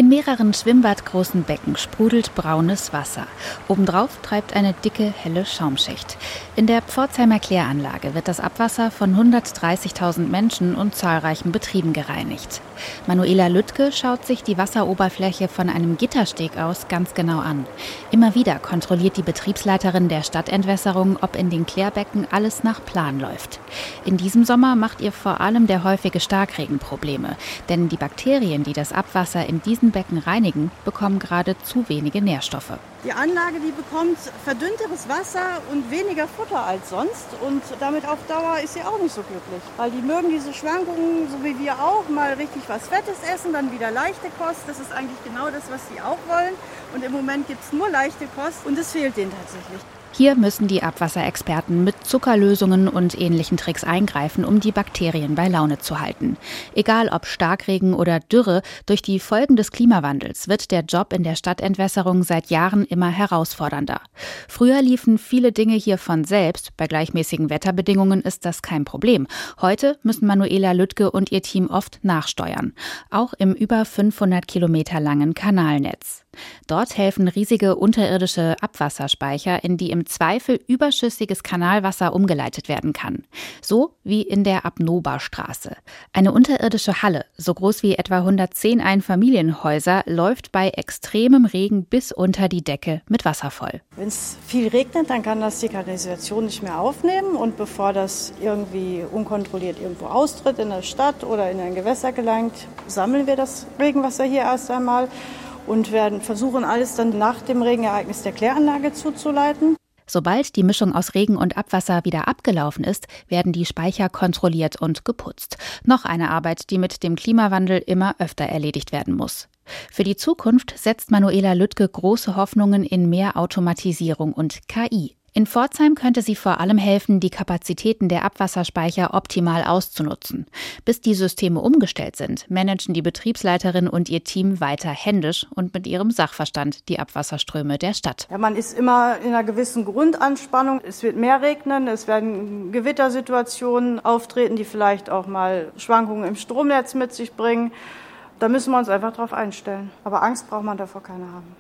In mehreren schwimmbadgroßen Becken sprudelt braunes Wasser. Obendrauf treibt eine dicke, helle Schaumschicht. In der Pforzheimer Kläranlage wird das Abwasser von 130.000 Menschen und zahlreichen Betrieben gereinigt. Manuela Lüttke schaut sich die Wasseroberfläche von einem Gittersteg aus ganz genau an. Immer wieder kontrolliert die Betriebsleiterin der Stadtentwässerung, ob in den Klärbecken alles nach Plan läuft. In diesem Sommer macht ihr vor allem der häufige Starkregen Probleme. Denn die Bakterien, die das Abwasser in diesen Becken reinigen, bekommen gerade zu wenige Nährstoffe. Die Anlage, die bekommt verdünnteres Wasser und weniger Futter als sonst. Und damit auf Dauer ist sie auch nicht so glücklich. Weil die mögen diese Schwankungen, so wie wir auch, mal richtig was Fettes essen, dann wieder leichte Kost. Das ist eigentlich genau das, was sie auch wollen. Und im Moment gibt es nur leichte Kost und es fehlt denen tatsächlich. Hier müssen die Abwasserexperten mit Zuckerlösungen und ähnlichen Tricks eingreifen, um die Bakterien bei Laune zu halten. Egal ob Starkregen oder Dürre, durch die Folgen des Klimawandels wird der Job in der Stadtentwässerung seit Jahren immer herausfordernder. Früher liefen viele Dinge hier von selbst, bei gleichmäßigen Wetterbedingungen ist das kein Problem. Heute müssen Manuela Lüttke und ihr Team oft nachsteuern, auch im über 500 Kilometer langen Kanalnetz. Dort helfen riesige unterirdische Abwasserspeicher, in die im Zweifel überschüssiges Kanalwasser umgeleitet werden kann. So wie in der Abnoba-Straße. Eine unterirdische Halle, so groß wie etwa 110 Einfamilienhäuser, läuft bei extremem Regen bis unter die Decke mit Wasser voll. Wenn es viel regnet, dann kann das die Kanalisation nicht mehr aufnehmen. Und bevor das irgendwie unkontrolliert irgendwo austritt in der Stadt oder in ein Gewässer gelangt, sammeln wir das Regenwasser hier erst einmal und werden versuchen, alles dann nach dem Regenereignis der Kläranlage zuzuleiten. Sobald die Mischung aus Regen und Abwasser wieder abgelaufen ist, werden die Speicher kontrolliert und geputzt. Noch eine Arbeit, die mit dem Klimawandel immer öfter erledigt werden muss. Für die Zukunft setzt Manuela Lüttke große Hoffnungen in mehr Automatisierung und KI. In Pforzheim könnte sie vor allem helfen, die Kapazitäten der Abwasserspeicher optimal auszunutzen. Bis die Systeme umgestellt sind, managen die Betriebsleiterin und ihr Team weiter händisch und mit ihrem Sachverstand die Abwasserströme der Stadt. Ja, man ist immer in einer gewissen Grundanspannung. Es wird mehr regnen, es werden Gewittersituationen auftreten, die vielleicht auch mal Schwankungen im Stromnetz mit sich bringen. Da müssen wir uns einfach drauf einstellen. Aber Angst braucht man davor keine haben.